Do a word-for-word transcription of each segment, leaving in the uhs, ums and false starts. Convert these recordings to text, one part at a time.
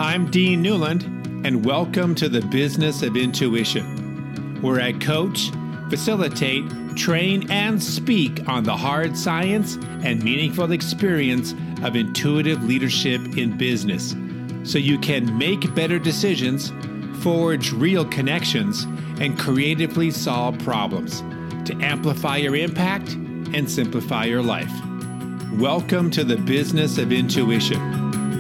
I'm Dean Newland, and welcome to the Business of Intuition, where I coach, facilitate, train, and speak on the hard science and meaningful experience of intuitive leadership in business, so you can make better decisions, forge real connections, and creatively solve problems to amplify your impact and simplify your life. Welcome to the Business of Intuition.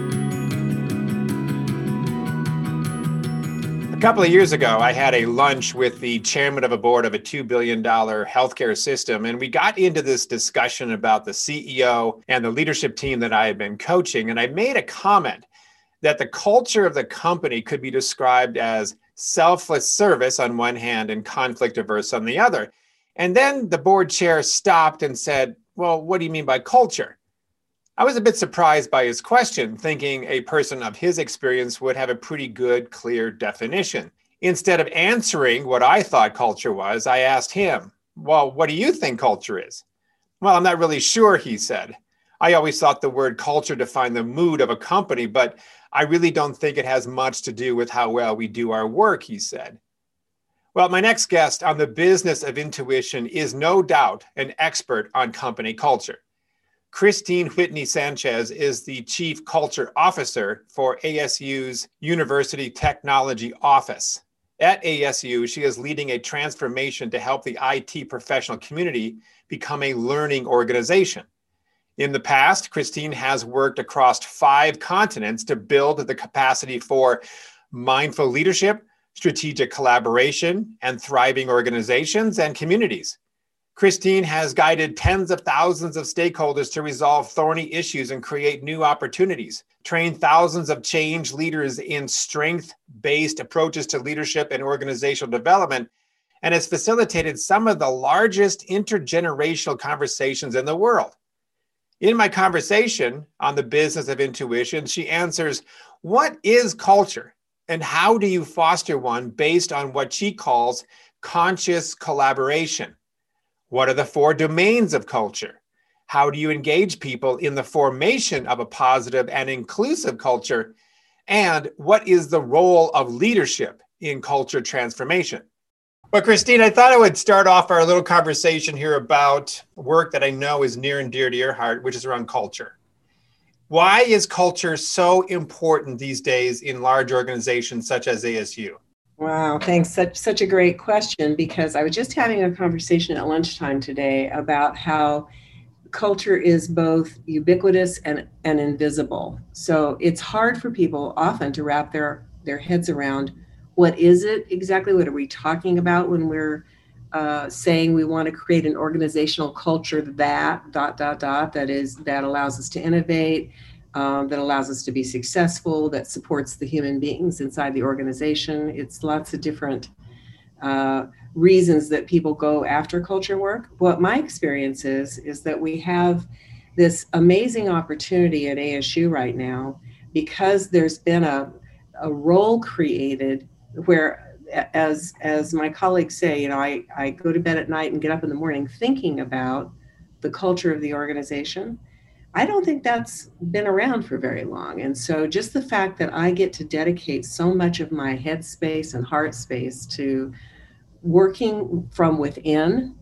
A couple of years ago, I had a lunch with the chairman of a board of a two billion dollars healthcare system, and we got into this discussion about the C E O and the leadership team that I had been coaching, and I made a comment that the culture of the company could be described as selfless service on one hand and conflict averse on the other. And then the board chair stopped and said, "Well, what do you mean by culture?" I was a bit surprised by his question, thinking a person of his experience would have a pretty good, clear definition. Instead of answering what I thought culture was, I asked him, "Well, what do you think culture is?" "Well, I'm not really sure," he said. "I always thought the word culture defined the mood of a company, but I really don't think it has much to do with how well we do our work," he said. Well, my next guest on the Business of Intuition is no doubt an expert on company culture. Christine Whitney Sanchez is the Chief Culture Officer for A S U's University Technology Office. At A S U, she is leading a transformation to help the I T professional community become a learning organization. In the past, Christine has worked across five continents to build the capacity for mindful leadership, strategic collaboration, and thriving organizations and communities. Christine has guided tens of thousands of stakeholders to resolve thorny issues and create new opportunities, trained thousands of change leaders in strength-based approaches to leadership and organizational development, and has facilitated some of the largest intergenerational conversations in the world. In my conversation on the Business of Intuition, she answers, what is culture and how do you foster one based on what she calls conscious collaboration? What are the four domains of culture? How do you engage people in the formation of a positive and inclusive culture? And what is the role of leadership in culture transformation? Well, Christine, I thought I would start off our little conversation here about work that I know is near and dear to your heart, which is around culture. Why is culture so important these days in large organizations such as A S U? Wow, thanks. Such such a great question, because I was just having a conversation at lunchtime today about how culture is both ubiquitous and, and invisible. So it's hard for people often to wrap their, their heads around what is it exactly? What are we talking about when we're uh, saying we want to create an organizational culture that dot, dot, dot, that is, that allows us to innovate, Um, that allows us to be successful, that supports the human beings inside the organization. It's lots of different uh, reasons that people go after culture work. What my experience is, is that we have this amazing opportunity at A S U right now, because there's been a, a role created where, as as my colleagues say, you know, I, I go to bed at night and get up in the morning thinking about the culture of the organization. I don't think that's been around for very long. And so just the fact that I get to dedicate so much of my head space and heart space to working from within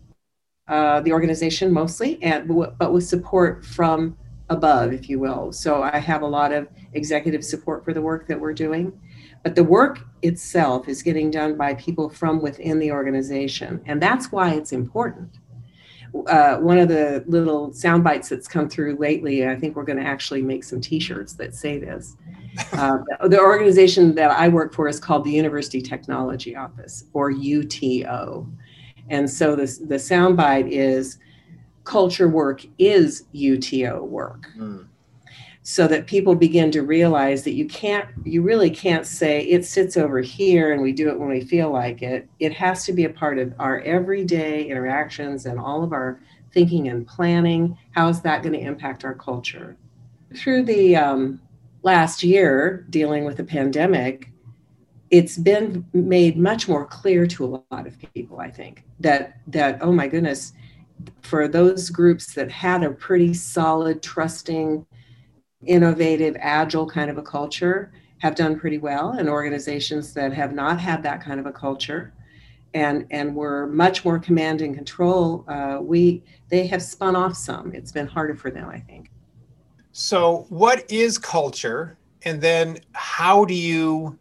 uh, the organization mostly, and but with support from above, if you will. So I have a lot of executive support for the work that we're doing, but the work itself is getting done by people from within the organization. And that's why it's important. Uh, one of the little sound bites that's come through lately, I think we're going to actually make some t-shirts that say this. Uh, the organization that I work for is called the University Technology Office, or U T O. And so this, the sound bite is, culture work is U T O work. Mm. So that people begin to realize that you can't, you really can't say it sits over here and we do it when we feel like it. It has to be a part of our everyday interactions and all of our thinking and planning. How is that going to impact our culture? Through the um, last year, dealing with the pandemic, it's been made much more clear to a lot of people, I think, that, that oh my goodness, for those groups that had a pretty solid, trusting, innovative, agile kind of a culture, have done pretty well, and organizations that have not had that kind of a culture and and were much more command and control, uh, we they have spun off some. It's been harder for them, I think. So what is culture? And then how do you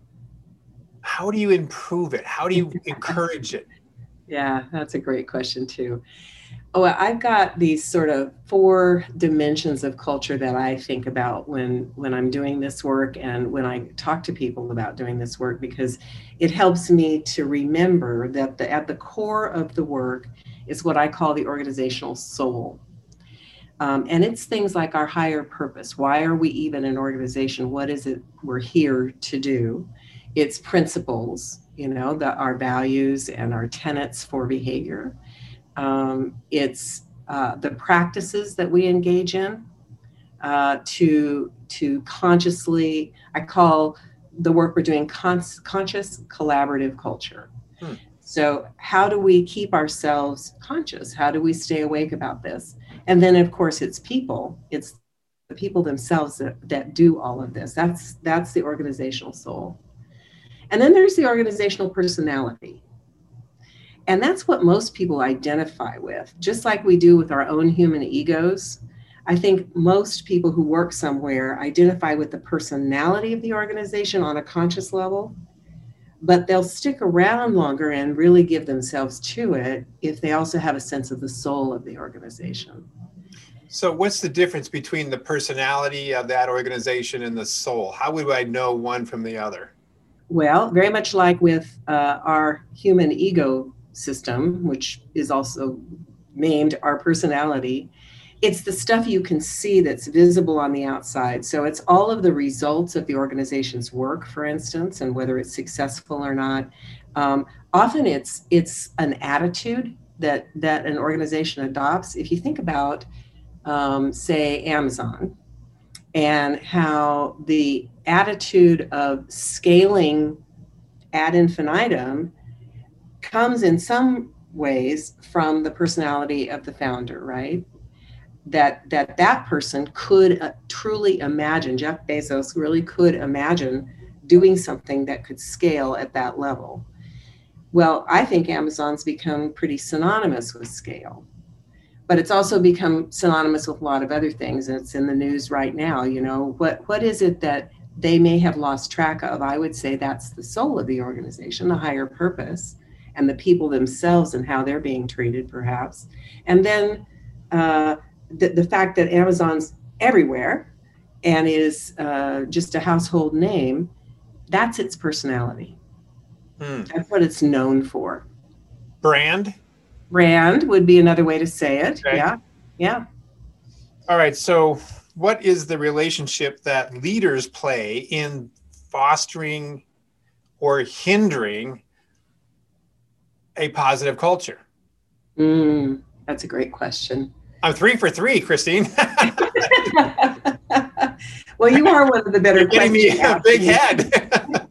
how do you improve it? How do you encourage it? Yeah, that's a great question too. Oh, I've got these sort of four dimensions of culture that I think about when when I'm doing this work and when I talk to people about doing this work, because it helps me to remember that the, at the core of the work is what I call the organizational soul. Um, and it's things like our higher purpose. Why are we even an organization? What is it we're here to do? It's principles, you know, the, our values and our tenets for behavior. Um, it's uh, the practices that we engage in uh, to, to consciously, I call the work we're doing con- conscious collaborative culture. Hmm. So how do we keep ourselves conscious? How do we stay awake about this? And then, of course, it's people. It's the people themselves that, that do all of this. That's, that's the organizational soul. And then there's the organizational personality. And that's what most people identify with, just like we do with our own human egos. I think most people who work somewhere identify with the personality of the organization on a conscious level, but they'll stick around longer and really give themselves to it if they also have a sense of the soul of the organization. So what's the difference between the personality of that organization and the soul? How would I know one from the other? Well, very much like with uh, our human ego system, which is also named our personality, it's the stuff you can see that's visible on the outside. So it's all of the results of the organization's work, for instance, and whether it's successful or not. Um, often it's it's an attitude that that an organization adopts. If you think about, um, say, Amazon, and how the attitude of scaling ad infinitum comes in some ways from the personality of the founder, right? That that that person could uh, truly imagine, Jeff Bezos really could imagine doing something that could scale at that level. Well, I think Amazon's become pretty synonymous with scale, but it's also become synonymous with a lot of other things. And it's in the news right now. You know, what what is it that they may have lost track of? I would say that's the soul of the organization, the higher purpose, and the people themselves and how they're being treated, perhaps. And then uh, the, the fact that Amazon's everywhere and is uh, just a household name, that's its personality. Hmm. That's what it's known for. Brand? Brand would be another way to say it. Okay. Yeah. Yeah. All right. So what is the relationship that leaders play in fostering or hindering a positive culture? Mm, that's a great question. I'm three for three, Christine. Well, you are one of the better You're getting me a big head.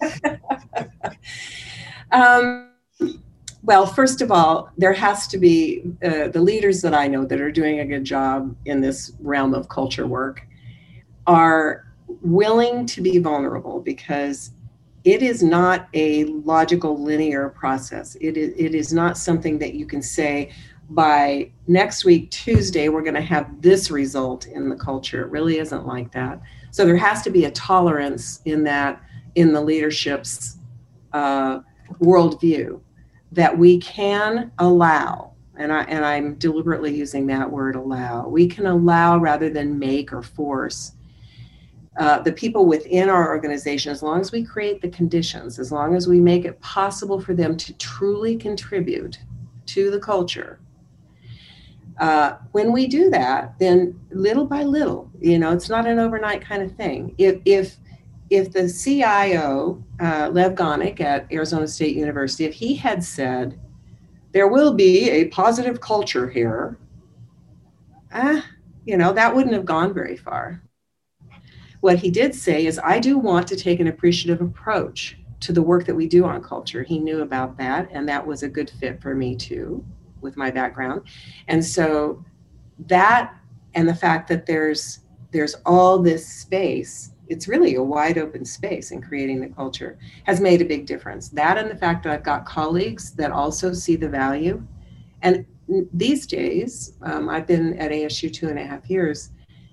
um, well, first of all, there has to be uh, the leaders that I know that are doing a good job in this realm of culture work are willing to be vulnerable, because it is not a logical linear process. It is, it is not something that you can say by next week, Tuesday, we're going to have this result in the culture. It really isn't like that. So there has to be a tolerance in that, in the leadership's uh, worldview, that we can allow, and, I, and I'm deliberately using that word allow, we can allow rather than make or force uh, the people within our organization, as long as we create the conditions, as long as we make it possible for them to truly contribute to the culture. Uh, when we do that, then little by little, you know, it's not an overnight kind of thing. If if if the C I O, uh, Lev Gonick at Arizona State University, if he had said, there will be a positive culture here, ah, you know, that wouldn't have gone very far. What he did say is, I do want to take an appreciative approach to the work that we do on culture. He knew about that, and that was a good fit for me too, with my background. And so that, and the fact that there's there's all this space it's really a wide open space in creating the culture has made a big difference. That and the fact that I've got colleagues that also see the value. And these days, um, I've been at A S U two and a half years.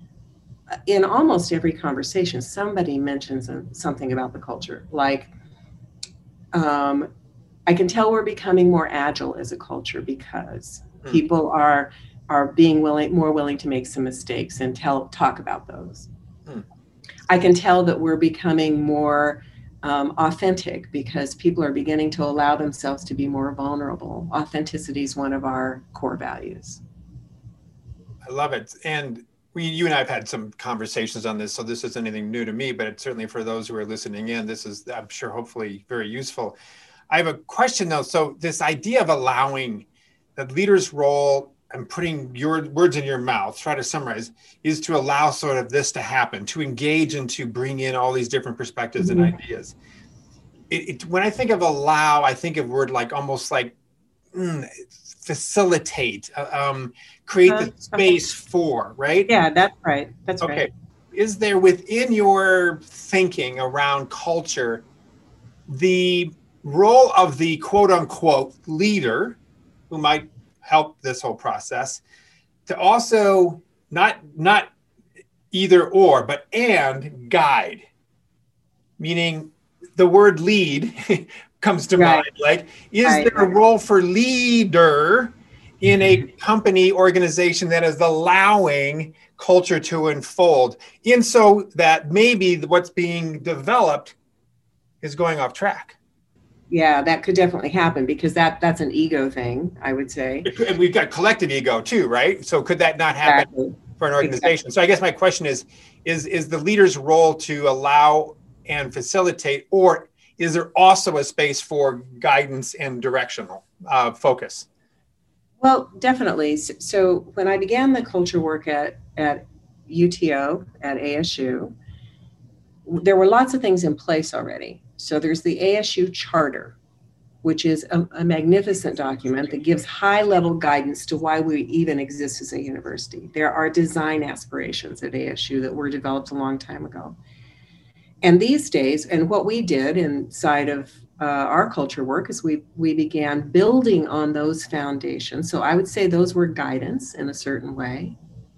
In almost every conversation, somebody mentions something about the culture. Like, um, I can tell we're becoming more agile as a culture because mm. people are are being willing, more willing to make some mistakes and tell talk about those. Mm. I can tell that we're becoming more um, authentic because people are beginning to allow themselves to be more vulnerable. Authenticity is one of our core values. I love it. And we, you and I have had some conversations on this, so this isn't anything new to me, but it's certainly for those who are listening in, this is, I'm sure, hopefully very useful. I have a question though. So this idea of allowing the leader's role and putting your words in your mouth, try to summarize, is to allow sort of this to happen, to engage and to bring in all these different perspectives mm-hmm. and ideas. It, it, when I think of allow, I think of word like almost like mm, facilitate, uh, um, create uh, the space okay. for, right? Yeah, that's right. That's okay. right. Is there within your thinking around culture, the role of the quote unquote leader who might help this whole process to also not, not either or, but and guide, meaning the word lead comes to right. mind. Like, is right. there a role for leader in a company organization that is allowing culture to unfold in so that maybe what's being developed is going off track? Yeah, that could definitely happen because that that's an ego thing, I would say. And we've got collective ego too, right? So could that not happen exactly. for an organization? Exactly. So I guess my question is, is, is the leader's role to allow and facilitate, or is there also a space for guidance and directional uh, focus? Well, definitely. So when I began the culture work at, at U T O, at A S U, there were lots of things in place already. So there's the A S U Charter, which is a, a magnificent document that gives high-level guidance to why we even exist as a university. There are design aspirations at A S U that were developed a long time ago. And these days, and what we did inside of uh, our culture work is we we began building on those foundations. So I would say those were guidance in a certain way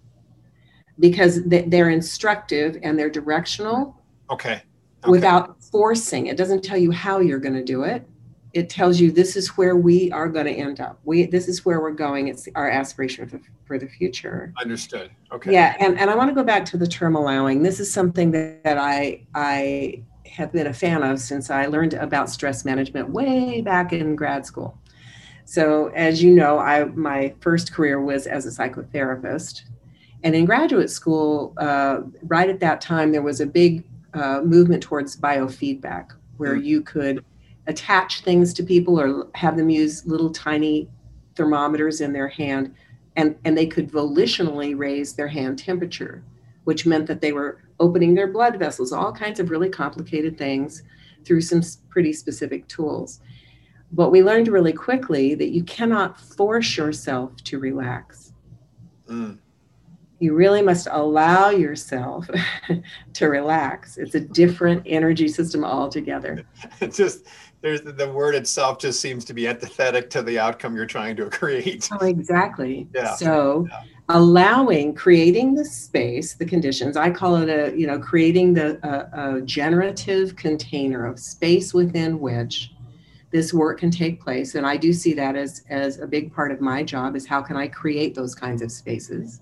because they're instructive and they're directional. Okay. Okay. Without forcing. It doesn't tell you how you're going to do it. It tells you this is where we are going to end up. We this is where we're going. It's our aspiration for, for the future. Understood. Okay. Yeah, and, and I want to go back to the term allowing. This is something that, that I I have been a fan of since I learned about stress management way back in grad school. So as you know, I my first career was as a psychotherapist. And in graduate school, uh, right at that time, there was a big Uh, movement towards biofeedback, where you could attach things to people or have them use little tiny thermometers in their hand, and, and they could volitionally raise their hand temperature, which meant that they were opening their blood vessels, all kinds of really complicated things through some pretty specific tools. But we learned really quickly that you cannot force yourself to relax. Mm. You really must allow yourself to relax. It's a different energy system altogether. It's just, there's the, the word itself just seems to be antithetic to the outcome you're trying to create. Oh, exactly. Yeah. So yeah. allowing, creating the space, the conditions, I call it a, you know, creating the a, a generative container of space within which this work can take place. And I do see that as, as a big part of my job is how can I create those kinds of spaces?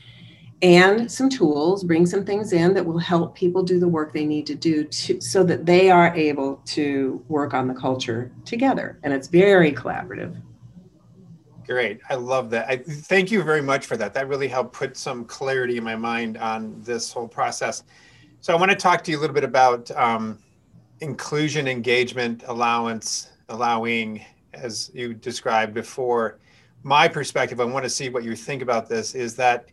And some tools, bring some things in that will help people do the work they need to do to, so that they are able to work on the culture together. And it's very collaborative. Great. I love that. I thank you very much for that. That really helped put some clarity in my mind on this whole process. So I want to talk to you a little bit about um, inclusion, engagement, allowance, allowing, as you described before. My perspective, I want to see what you think about this, is that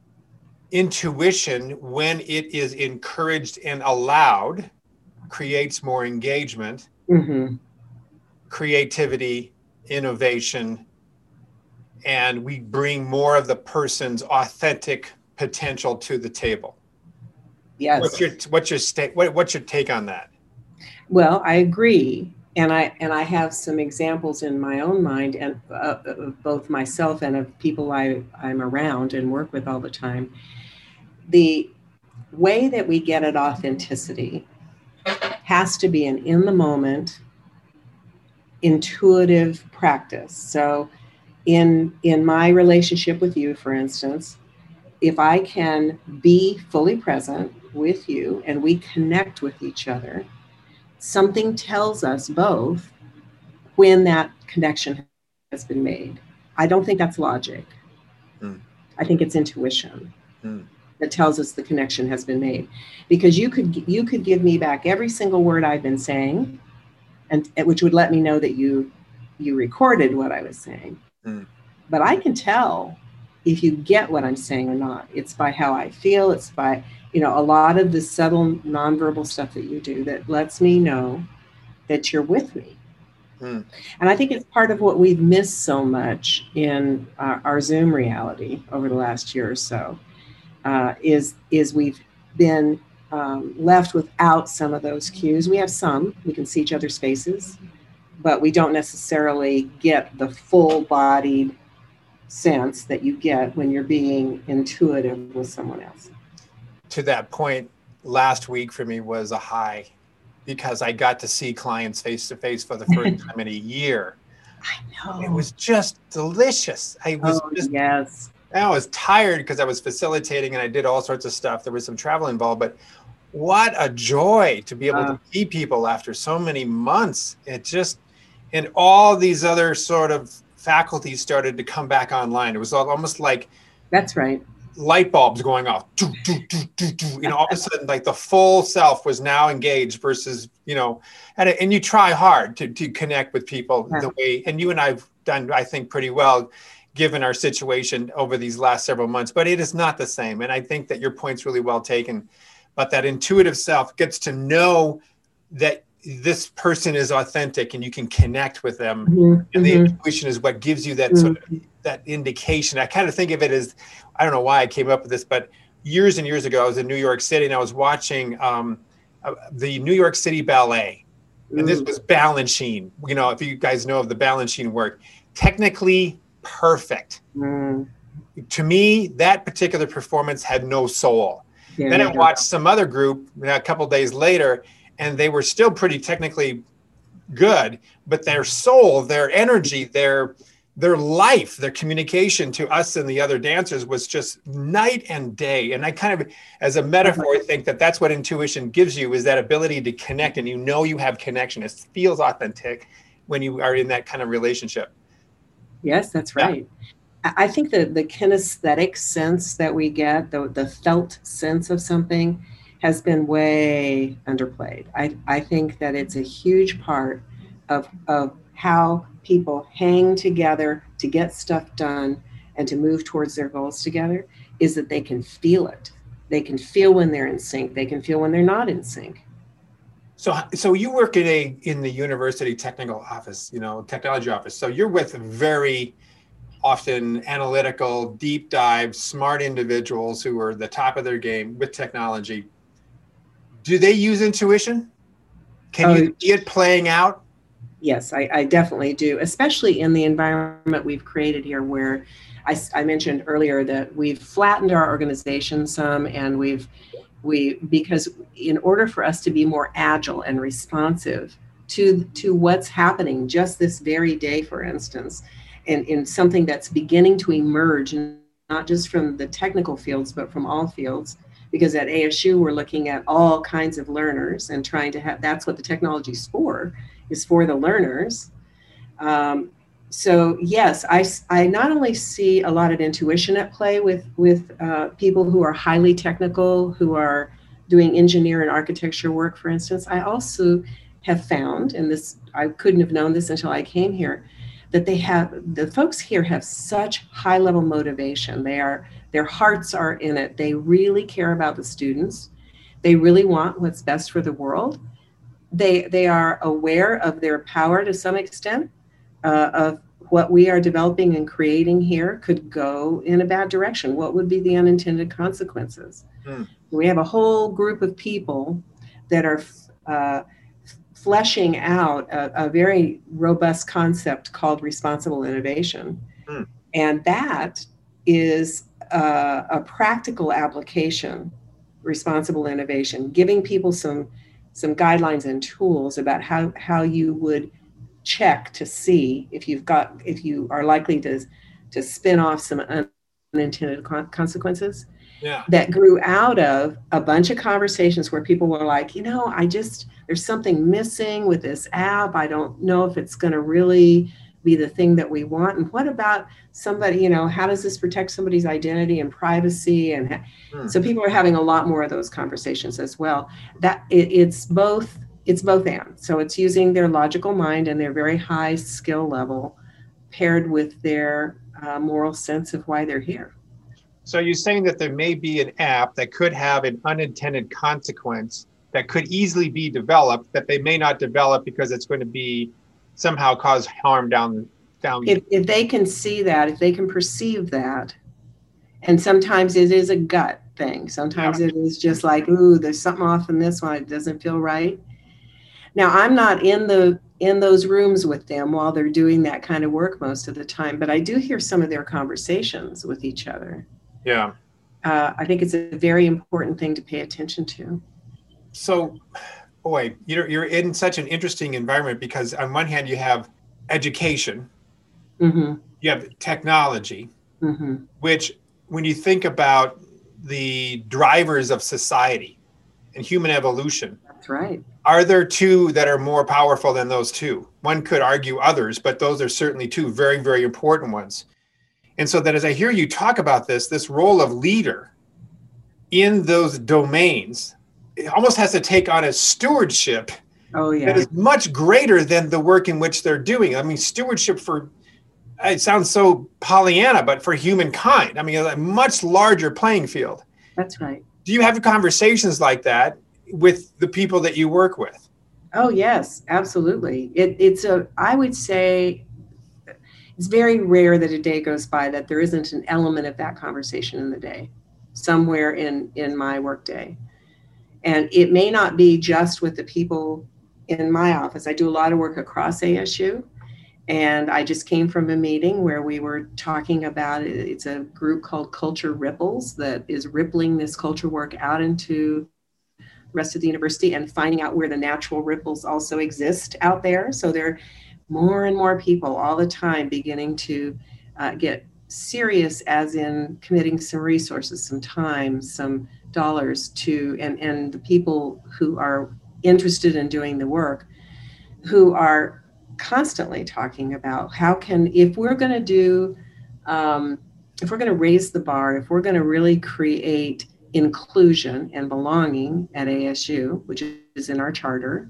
intuition, when it is encouraged and allowed, creates more engagement, mm-hmm. creativity, innovation, and we bring more of the person's authentic potential to the table. Yes. What's your what's your state? What, what's your take on that? Well, I agree, and I and I have some examples in my own mind, and uh, of both myself and of people I I'm around and work with all the time. The way that we get at authenticity has to be an in the moment, intuitive practice. So, in in my relationship with you, for instance, if I can be fully present with you and we connect with each other, something tells us both when that connection has been made. I don't think that's logic. Mm. I think it's intuition mm. that tells us the connection has been made. Because you could you could give me back every single word I've been saying, and which would let me know that you you recorded what I was saying. Mm. But I can tell if you get what I'm saying or not. It's by how I feel. It's by, you know, a lot of the subtle nonverbal stuff that you do that lets me know that you're with me. Mm. And I think it's part of what we've missed so much in our, our Zoom reality over the last year or so, uh, is, is we've been um, left without some of those cues. We have some, we can see each other's faces, but we don't necessarily get the full-bodied sense that you get when you're being intuitive with someone else. To that point, last week for me was a high because I got to see clients face to face for the first time in a year. I know. It was just delicious. I was oh, just, yes. I was tired because I was facilitating and I did all sorts of stuff. There was some travel involved, but what a joy to be able uh, to see people after so many months. It just, and all these other sort of faculty started to come back online. It was almost like that's right. Light bulbs going off. Do, do, do, do, do. You know, all of a sudden, like the full self was now engaged versus, you know, and and you try hard to to connect with people yeah. the way, and you and I've done, I think, pretty well, given our situation over these last several months. But it is not the same, and I think that your point's really well taken. But that intuitive self gets to know that this person is authentic and you can connect with them. Mm-hmm. And the mm-hmm. intuition is what gives you that mm-hmm. sort of that indication. I kind of think of it as, I don't know why I came up with this, but years and years ago, I was in New York City and I was watching um, uh, the New York City Ballet. Mm-hmm. And this was Balanchine. You know, if you guys know of the Balanchine work, technically perfect. Mm-hmm. To me, that particular performance had no soul. Yeah, then I watched some other group a couple days later, and they were still pretty technically good, but their soul, their energy, their their life, their communication to us and the other dancers was just night and day. And I kind of, as a metaphor, I think that that's what intuition gives you, is that ability to connect, and you know you have connection. It feels authentic when you are in that kind of relationship. Yes, that's right. Yeah. I think that the kinesthetic sense that we get, the, the felt sense of something, has been way underplayed. I, I think that it's a huge part of, of how people hang together to get stuff done and to move towards their goals together, is that they can feel it. They can feel when they're in sync. They can feel when they're not in sync. So, so you work in a in the university technical office, you know, technology office. So you're with very often analytical, deep dive, smart individuals who are the top of their game with technology. Do they use intuition? Can oh, you see it playing out? Yes, I, I definitely do, especially in the environment we've created here, where I, I mentioned earlier that we've flattened our organization some, and we've we because in order for us to be more agile and responsive to to what's happening just this very day, for instance, and in something that's beginning to emerge, not just from the technical fields, but from all fields. Because at A S U, we're looking at all kinds of learners and trying to have, that's what the technology's for, is for the learners. Um, so yes, I, I not only see a lot of intuition at play with, with uh, people who are highly technical, who are doing engineer and architecture work, for instance. I also have found, and this, I couldn't have known this until I came here, that they have, the folks here have such high level motivation. They are, their hearts are in it. They really care about the students. They really want what's best for the world. They, they are aware of their power to some extent, uh, of what we are developing and creating here could go in a bad direction. What would be the unintended consequences? Mm. We have a whole group of people that are uh, fleshing out a, a very robust concept called responsible innovation. Mm. And that is uh, a practical application, responsible innovation, giving people some some guidelines and tools about how, how you would check to see if you've got, if you are likely to, to spin off some unintended consequences. Yeah. That grew out of a bunch of conversations where people were like, you know, I just, there's something missing with this app. I don't know if it's going to really be the thing that we want. And what about somebody, you know, how does this protect somebody's identity and privacy? And hmm. so people are having a lot more of those conversations as well. That it, it's both, it's both and. So it's using their logical mind and their very high skill level paired with their uh, moral sense of why they're here. So you're saying that there may be an app that could have an unintended consequence that could easily be developed that they may not develop because it's going to be somehow cause harm down down. If, if they can see that, if they can perceive that, and sometimes it is a gut thing. Sometimes yeah. it is just like, ooh, there's something off in this one. It doesn't feel right. Now, I'm not in the in those rooms with them while they're doing that kind of work most of the time, but I do hear some of their conversations with each other. Yeah. Uh, I think it's a very important thing to pay attention to. So, boy, you're, you're in such an interesting environment because on one hand, you have education, mm-hmm. you have technology, mm-hmm. which when you think about the drivers of society and human evolution. That's right. Are there two that are more powerful than those two? One could argue others, but those are certainly two very, very important ones. And so that as I hear you talk about this, this role of leader in those domains, it almost has to take on a stewardship oh, yeah. that is much greater than the work in which they're doing. I mean, stewardship for, it sounds so Pollyanna, but for humankind. I mean, a much larger playing field. That's right. Do you have conversations like that with the people that you work with? Oh, yes, absolutely. It, it's a, I would say, it's very rare that a day goes by that there isn't an element of that conversation in the day, somewhere in, in my workday. And it may not be just with the people in my office. I do a lot of work across A S U. And I just came from a meeting where we were talking about it. It's a group called Culture Ripples that is rippling this culture work out into the rest of the university and finding out where the natural ripples also exist out there. So they're more and more people all the time beginning to uh, get serious, as in committing some resources, some time, some dollars to, and, and the people who are interested in doing the work, who are constantly talking about how can, if we're going to do, um, if we're going to raise the bar, if we're going to really create inclusion and belonging at A S U, which is in our charter,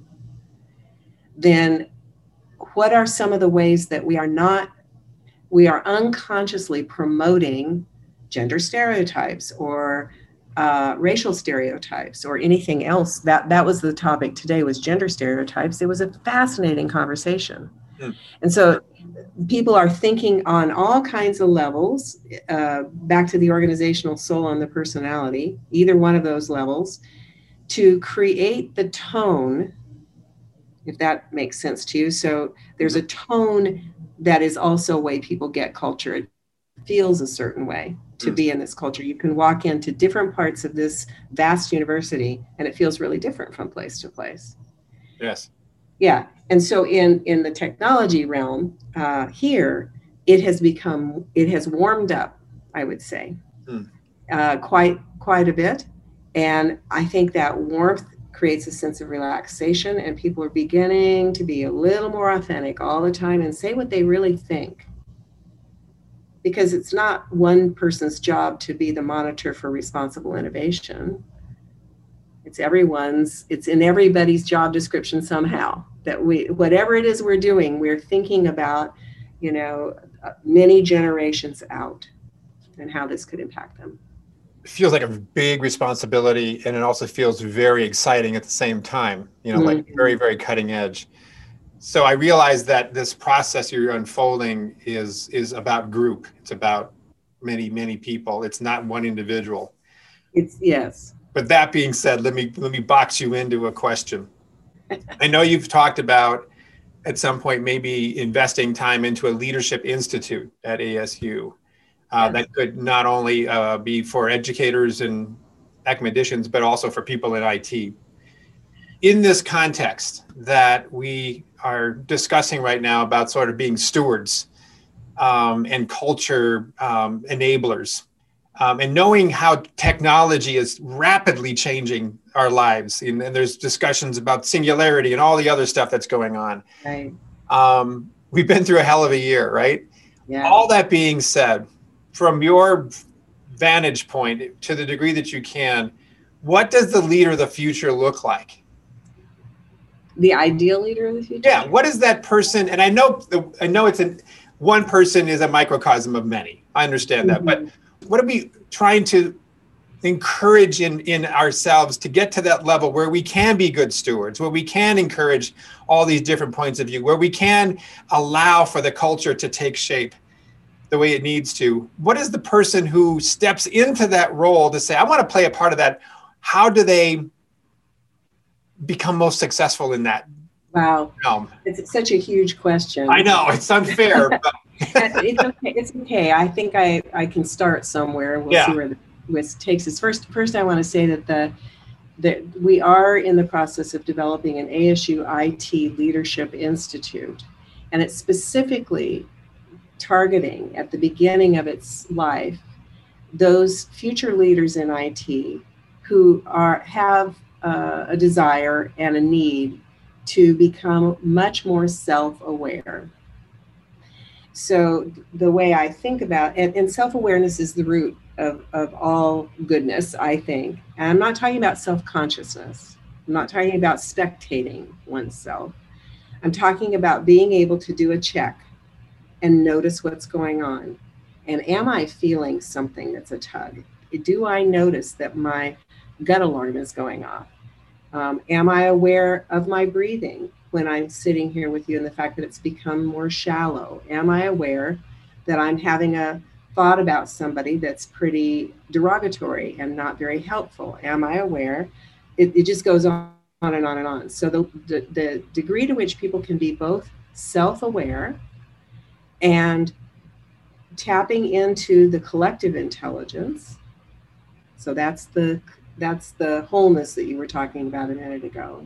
then what are some of the ways that we are not, we are unconsciously promoting gender stereotypes or uh, racial stereotypes or anything else? That that was the topic today, was gender stereotypes. It was a fascinating conversation. Mm. And so people are thinking on all kinds of levels, uh, back to the organizational soul and the personality, either one of those levels, to create the tone, if that makes sense to you. So there's a tone that is also a way people get culture. It feels a certain way to be in this culture. You can walk into different parts of this vast university and it feels really different from place to place. Yes. Yeah. And so in, in the technology realm uh, here, it has become, it has warmed up, I would say, hmm. uh, quite, quite a bit. And I think that warmth creates a sense of relaxation, and people are beginning to be a little more authentic all the time and say what they really think. Because it's not one person's job to be the monitor for responsible innovation. It's everyone's, it's in everybody's job description somehow, that we, whatever it is we're doing, we're thinking about, you know, many generations out and how this could impact them. It feels like a big responsibility, and it also feels very exciting at the same time, you know, mm-hmm. like very, very cutting edge. So I realize that this process you're unfolding is is about group. It's about many, many people. It's not one individual. It's yes. But that being said, let me let me box you into a question. I know you've talked about at some point maybe investing time into a leadership institute at A S U. Uh, Yes. that could not only uh, be for educators and academicians, but also for people in I T. In this context that we are discussing right now about sort of being stewards um, and culture um, enablers, um, and knowing how technology is rapidly changing our lives, and, and there's discussions about singularity and all the other stuff that's going on. Right. Um, we've been through a hell of a year, right? Yeah. All that being said, from your vantage point, to the degree that you can, what does the leader of the future look like? The ideal leader of the future? Yeah, what is that person? And I know the, I know it's an, one person is a microcosm of many. I understand that. Mm-hmm. But what are we trying to encourage in, in ourselves to get to that level where we can be good stewards, where we can encourage all these different points of view, where we can allow for the culture to take shape the way it needs to? What is the person who steps into that role to say, I want to play a part of that? How do they become most successful in that Wow. realm? It's such a huge question. I know it's unfair, but it's okay. It's okay. I think I, I can start somewhere. We'll Yeah. see where this takes us. First, first, I want to say that the that we are in the process of developing an A S U I T Leadership Institute, and it's specifically targeting at the beginning of its life those future leaders in I T who are have uh, a desire and a need to become much more self-aware. So the way I think about and, and self-awareness is the root of, of all goodness, I think. And I'm not talking about self-consciousness. I'm not talking about spectating oneself. I'm talking about being able to do a check and notice what's going on. And am I feeling something that's a tug? Do I notice that my gut alarm is going off? Um, am I aware of my breathing when I'm sitting here with you and the fact that it's become more shallow? Am I aware that I'm having a thought about somebody that's pretty derogatory and not very helpful? Am I aware? It, it just goes on and on and on. So the, the, the degree to which people can be both self-aware and tapping into the collective intelligence. So that's the that's the wholeness that you were talking about a minute ago.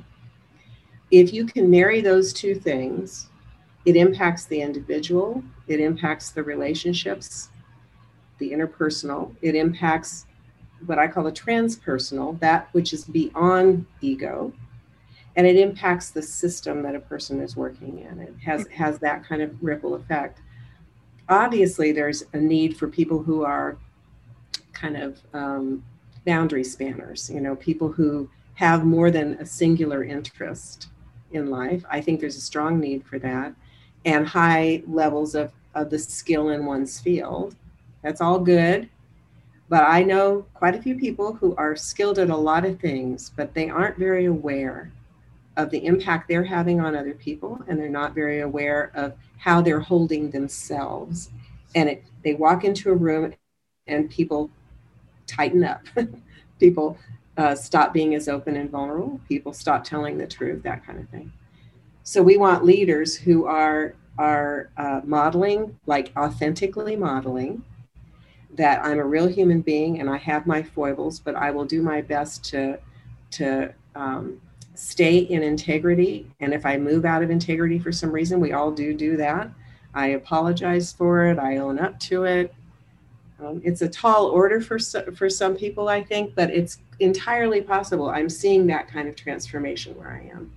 If you can marry those two things, it impacts the individual, it impacts the relationships, the interpersonal, it impacts what I call the transpersonal, that which is beyond ego, and it impacts the system that a person is working in. It has, has that kind of ripple effect. Obviously, there's a need for people who are kind of um, boundary spanners, you know, people who have more than a singular interest in life. I think there's a strong need for that, and high levels of, of the skill in one's field. That's all good. But I know quite a few people who are skilled at a lot of things, but they aren't very aware of the impact they're having on other people, and they're not very aware of how they're holding themselves. And it, they walk into a room and people tighten up. People uh, stop being as open and vulnerable. People stop telling the truth, that kind of thing. So we want leaders who are, are uh, modeling, like authentically modeling, that I'm a real human being and I have my foibles, but I will do my best to, to um, stay in integrity. And if I move out of integrity for some reason, we all do do that. I apologize for it. I own up to it. Um, it's a tall order for, for some people, I think, but it's entirely possible. I'm seeing that kind of transformation where I am.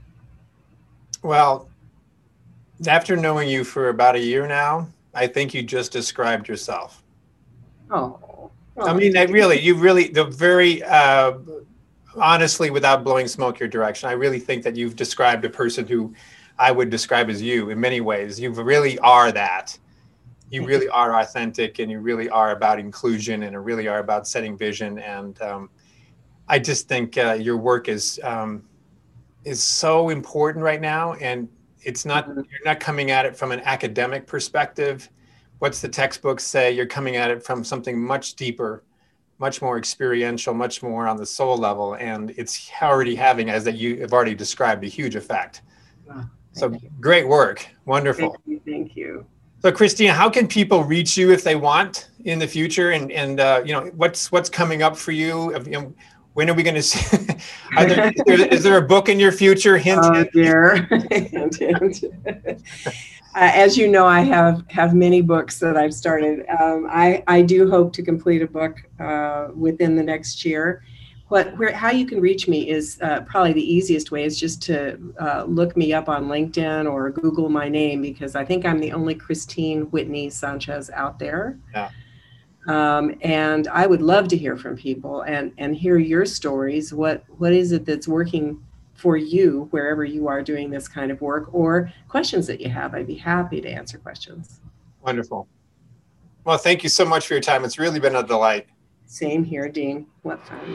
Well, after knowing you for about a year now, I think you just described yourself. Oh, well, I mean, I really, you really, the very, uh, honestly, without blowing smoke your direction, I really think that you've described a person who I would describe as you in many ways. You really are that. You really are authentic, and you really are about inclusion, and you really are about setting vision. And um, I just think uh, your work is um, is so important right now. And it's not, you're not coming at it from an academic perspective. What's the textbooks say? You're coming at it from something much deeper much more experiential, much more on the soul level. And it's already having, as that you have already described, a huge effect. Oh, so you. Great work. Wonderful. Thank you. Thank you. So Christine, how can people reach you if they want in the future? And, and uh, you know, what's what's coming up for you? You know, when are we going to see? Are there, is, there, is there a book in your future? Hint, oh, hint. dear. hint, hint. Uh, as you know, I have, have many books that I've started. Um, I, I do hope to complete a book uh, within the next year. What, where, how you can reach me is uh, probably the easiest way is just to uh, look me up on LinkedIn or Google my name, because I think I'm the only Christine Whitney Sanchez out there. Yeah. Um, and I would love to hear from people and, and hear your stories. What, what is it that's working for you wherever you are doing this kind of work, or questions that you have? I'd be happy to answer questions. Wonderful. Well, thank you so much for your time. It's really been a delight. Same here, Dean. What fun.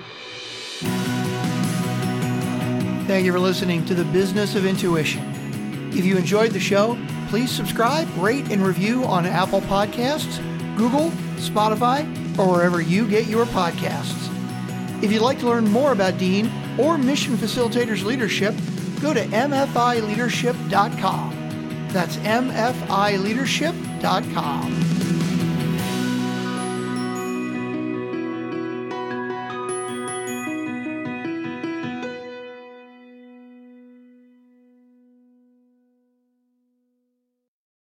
Thank you for listening to The Business of Intuition. If you enjoyed the show, please subscribe, rate, and review on Apple Podcasts, Google, Spotify, or wherever you get your podcasts. If you'd like to learn more about Dean or Mission Facilitators Leadership, go to m f i leadership dot com. That's m f i leadership dot com.